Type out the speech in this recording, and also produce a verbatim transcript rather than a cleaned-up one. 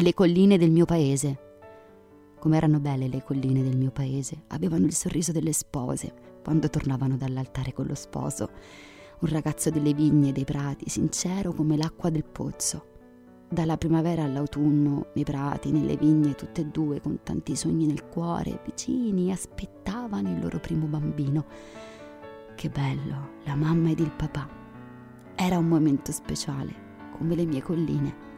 le colline del mio paese. Com'erano belle le colline del mio paese, avevano il sorriso delle spose quando tornavano dall'altare con lo sposo, un ragazzo delle vigne e dei prati, sincero come l'acqua del pozzo. Dalla primavera all'autunno, nei prati, nelle vigne, tutte e due, con tanti sogni nel cuore, vicini, aspettavano il loro primo bambino. Che bello, la mamma ed il papà. Era un momento speciale, come le mie colline.